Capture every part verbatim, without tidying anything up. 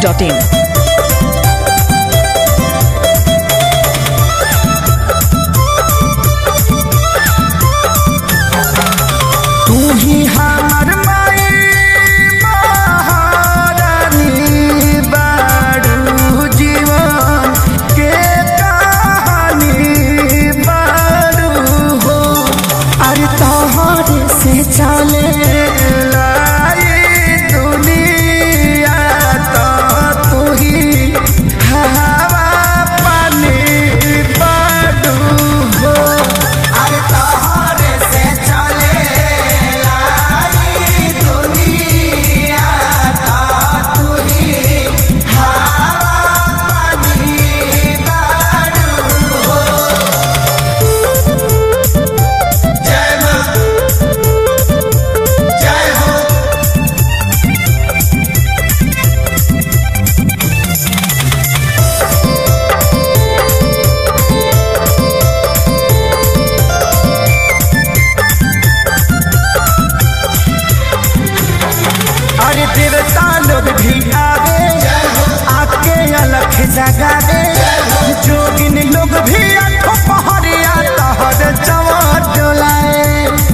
Dot in. तू ही हमार माई महारानी बारू जीवन के कहानी बारू हो। अरे तोहरे से चले लाई दुनिया तो तू ही हवा पानी बारू हो। अरे तोहरे से चले देवता लोग भी आवे आके अलख जगावे, जोगिन लोग भी आठों पहरिया तहर चवर डोलाए।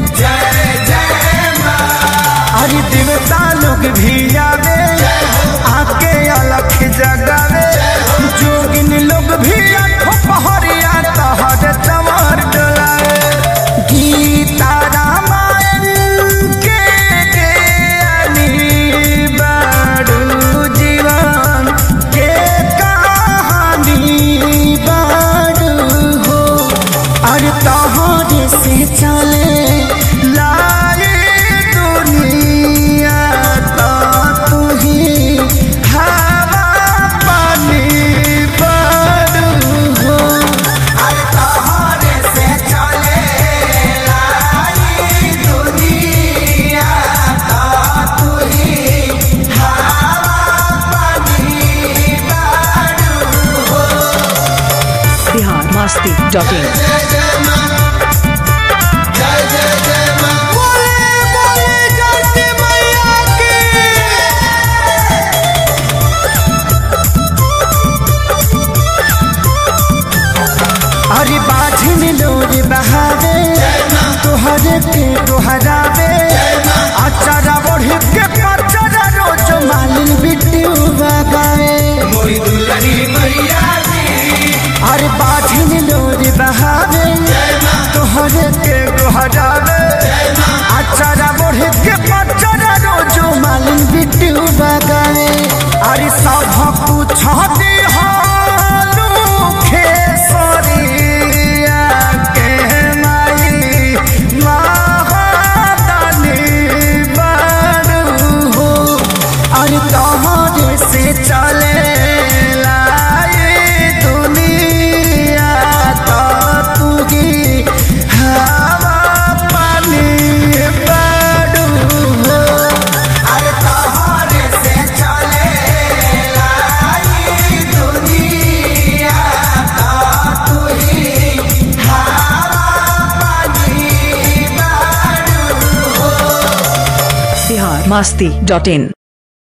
अरे देवता लोग भी आवे आके अलख जगावे, जोगिन लोग भी आठों पहरिया तहर चवर डोलाए। गीता रामायण के तोहरे से चले लाई दुनिया तो तू ही हवा पानी बारू हो। अरे तोहरे से चले लाई दुनिया तो तू ही हवा पानी बारू हो। Bihar Masti dot in. अरे बाझिन लोर बहावे तोहरे के तोहरावे, अचारा बढ़ के पचरा रोज मालिन बिट्टू बगावे। अरे बाझिन लोर बहावे तोहरे के तोहरावे, अचारा बढ़ के पचरा रोज मालिन बिट्टू बगावे। अरे सब कुछ दी हालू खेसरी तोहरे से चले लाई दुनिया तो तू ही हवा पानी बारू हो। अरे तोहरे से चले लाई दुनिया तो तू ही हवा पानी बारू हो। बिहार मस्ती डॉट इन।